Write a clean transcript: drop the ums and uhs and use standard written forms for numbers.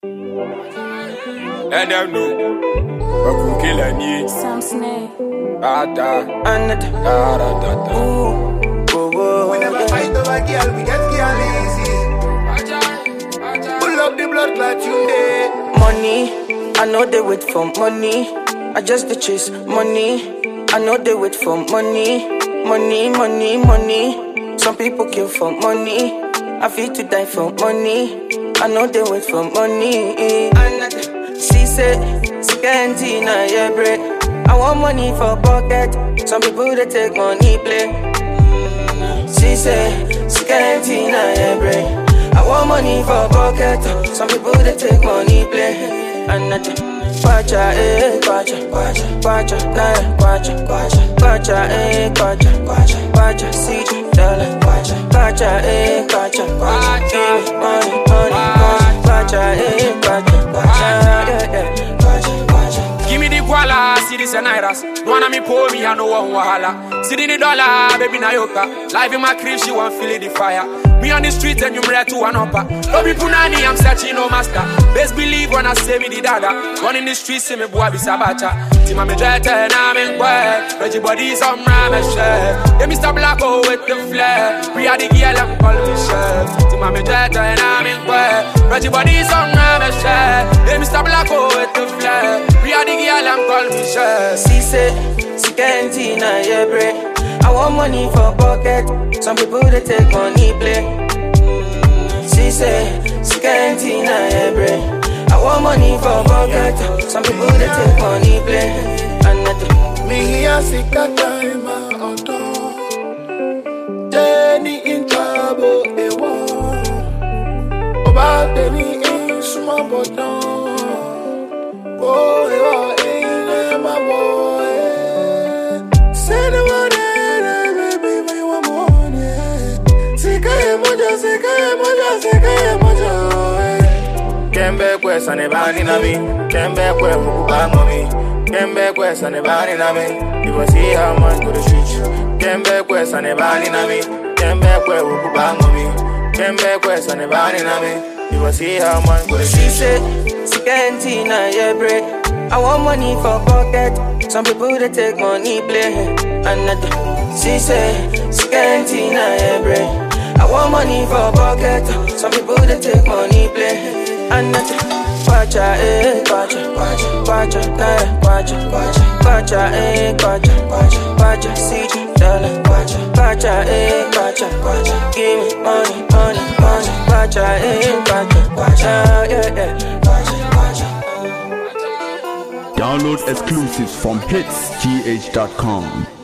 Let them know. What could kill any? Some snake. We never fight over girl, we get girl easy. Pull up the blood clot you day. Money, I know they wait for money. I just the chase money. I know they wait for money. Money, money, money. Some people kill for money. I feel to die for money. I know they wait for money. She said, Scantina, yeah, bread. I want money for pocket. Some people they take money play. She said, Scantina, yeah, bread. I want money for pocket. Some people they take money play. Kwacha, kwacha, kwacha, kwacha, nah, kwacha, kwacha, kwacha, kwacha, kwacha, kwacha, see dollar, kwacha, kwacha, kwacha, kwacha, money, money, kwacha, kwacha, kwacha, kwacha, kwacha. Give me the guala, see this and iras. Wanna me pour me, I know one wahala. See the dollar, baby Nayoka. Life in my crib, she want feel the fire. Me on the street and you ready to one upper. Don't be punani, I'm searching no master. Best believe when I say me the dada. One in the street, see me boy be sabacha. Tima me dread and I'm in work. Reggie body some ramen share. Yeah, Mr. Blacko with the flair. We are the girl and call me chef. Tima me dread and I'm in work. Reggie body some ramen share. Yeah, Mr. Blacko with the flair. We are the girl and call me chef. She said, Scantina, yeah, bread. I want money for pocket. Some people they take money play. She say, Scantina, yeah, bread. I want money for pocket. Some people they take money play. Me here sick that time auto. Jenny in trouble, they want. About Jenny in small button. Boy, in my boy. Say the word. Kembe kwesa ne bani na mi, kembe kwe ukubanga mi, kembe kwesa ne bani na mi. You will see how much go the street. Kembe kwesa ne bani na mi, kembe kwe ukubanga mi, kembe kwesa ne bani na mi. You will see how much go the street. She said, Scantina, yeah, bread. I want money for pocket. Some people they take money play. She said, Scantina, yeah, bread. I want money for pocket. Some people they take money play. Kwacha, kwacha, kwacha, kwacha, nah, kwacha, kwacha, kwacha, kwacha, kwacha, kwacha, see dollar, kwacha, kwacha, kwacha, kwacha, give me money, money, money, kwacha, kwacha, kwacha, yeah, kwacha, kwacha. Download exclusives from hitsgh.com.